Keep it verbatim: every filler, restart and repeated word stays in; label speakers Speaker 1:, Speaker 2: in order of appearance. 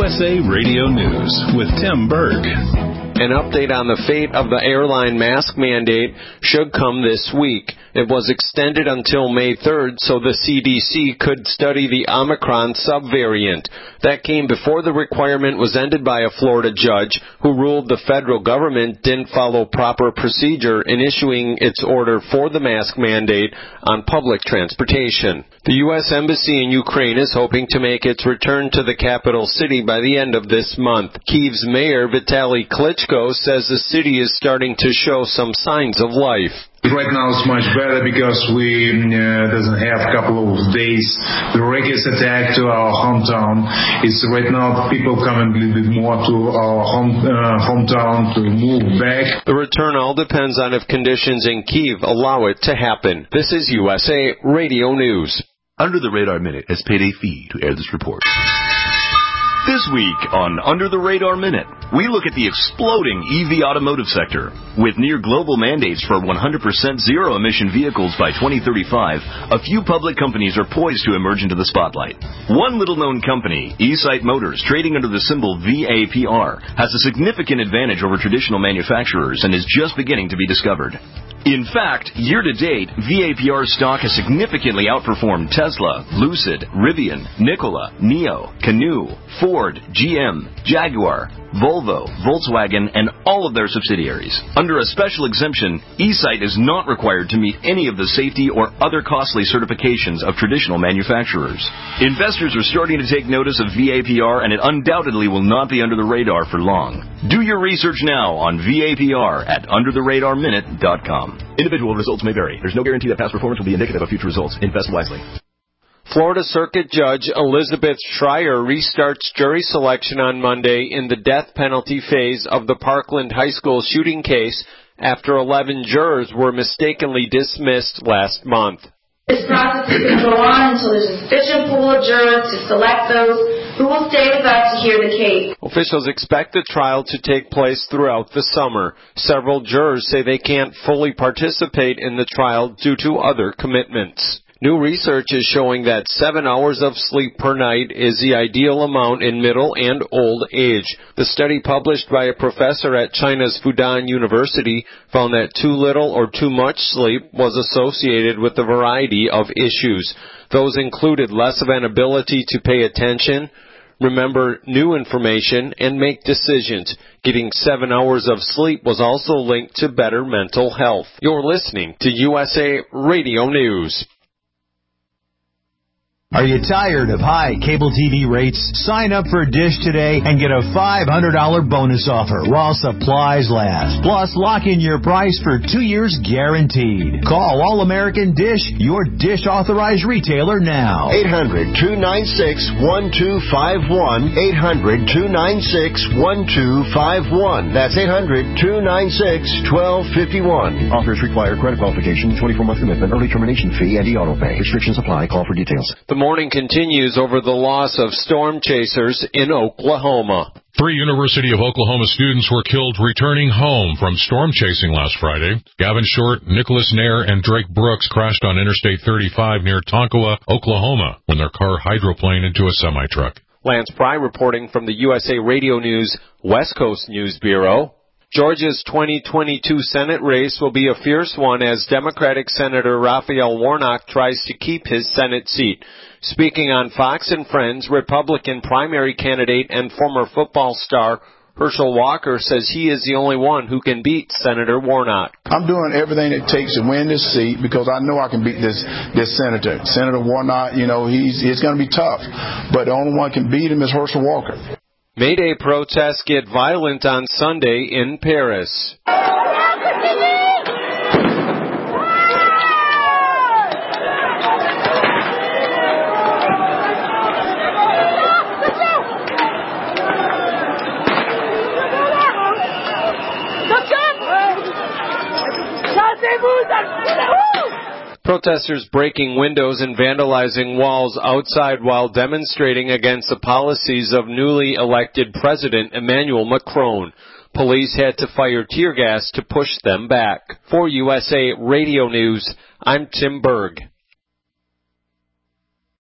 Speaker 1: S A Radio News with Tim Berg.
Speaker 2: An update on the fate of the airline mask mandate should come this week. It was extended until May third so the C D C could study the Omicron subvariant. That came before the requirement was ended by a Florida judge who ruled the federal government didn't follow proper procedure in issuing its order for the mask mandate on public transportation. The U S Embassy in Ukraine is hoping to make its return to the capital city by the end of this month. Kyiv's mayor, Vitaly Klitschko, says the city is starting to show some signs of life.
Speaker 3: Right now it's much better because we uh, doesn't have a couple of days the Regis attack to our hometown. It's right now people coming a little bit more to our home uh, hometown to move back.
Speaker 2: The return all depends on if conditions in Kyiv allow it to happen. This is U S A Radio News.
Speaker 4: Under the Radar Minute has paid a fee to air this report.
Speaker 5: This week on Under the Radar Minute, we look at the exploding E V automotive sector. With near global mandates for one hundred percent zero-emission vehicles by twenty thirty-five, a few public companies are poised to emerge into the spotlight. One little-known company, eSight Motors, trading under the symbol V A P R, has a significant advantage over traditional manufacturers and is just beginning to be discovered. In fact, year-to-date, V A P R stock has significantly outperformed Tesla, Lucid, Rivian, Nikola, Nio, Canoo, Ford, G M, Jaguar, Volvo, Volkswagen, and all of their subsidiaries. Under a special exemption, eSight is not required to meet any of the safety or other costly certifications of traditional manufacturers. Investors are starting to take notice of V A P R, and it undoubtedly will not be under the radar for long. Do your research now on V A P R at under the radar minute dot com. Individual results may vary. There's no guarantee that past performance will be indicative of future results. Invest wisely.
Speaker 2: Florida Circuit Judge Elizabeth Schreier restarts jury selection on Monday in the death penalty phase of the Parkland High School shooting case after eleven jurors were mistakenly dismissed last month.
Speaker 6: This process is going to go on until there's a sufficient pool of jurors to select those who will stay with us to hear the case.
Speaker 2: Officials expect the trial to take place throughout the summer. Several jurors say they can't fully participate in the trial due to other commitments. New research is showing that seven hours of sleep per night is the ideal amount in middle and old age. The study published by a professor at China's Fudan University found that too little or too much sleep was associated with a variety of issues. Those included less of an ability to pay attention, remember new information, and make decisions. Getting seven hours of sleep was also linked to better mental health. You're listening to U S A Radio News.
Speaker 7: Are you tired of high cable T V rates? Sign up for Dish today and get a five hundred dollars bonus offer while supplies last. Plus, lock in your price for two years guaranteed. Call All American Dish, your Dish authorized retailer now.
Speaker 8: eight hundred, two nine six, one two five one. eight hundred, two nine six, one two five one. That's eight hundred, two nine six, one two five one.
Speaker 9: Offers require credit qualification, twenty-four month commitment, early termination fee, and e-auto pay. Restrictions apply. Call for details.
Speaker 2: The morning continues over the loss of storm chasers in Oklahoma.
Speaker 10: Three University of Oklahoma students were killed returning home from storm chasing last Friday. Gavin Short, Nicholas Nair, and Drake Brooks crashed on Interstate thirty-five near Tonkawa, Oklahoma, when their car hydroplaned into a semi-truck.
Speaker 2: Lance Pry reporting from the U S A Radio News West Coast News Bureau. Georgia's twenty twenty-two Senate race will be a fierce one as Democratic Senator Raphael Warnock tries to keep his Senate seat. Speaking on Fox and Friends, Republican primary candidate and former football star Herschel Walker says he is the only one who can beat Senator Warnock.
Speaker 11: I'm doing everything it takes to win this seat because I know I can beat this this senator. Senator Warnock, you know, he's it's going to be tough, but the only one can beat him is Herschel Walker.
Speaker 2: May Day protests get violent on Sunday in Paris. Protesters breaking windows and vandalizing walls outside while demonstrating against the policies of newly elected President Emmanuel Macron. Police had to fire tear gas to push them back. For U S A Radio News, I'm Tim Berg.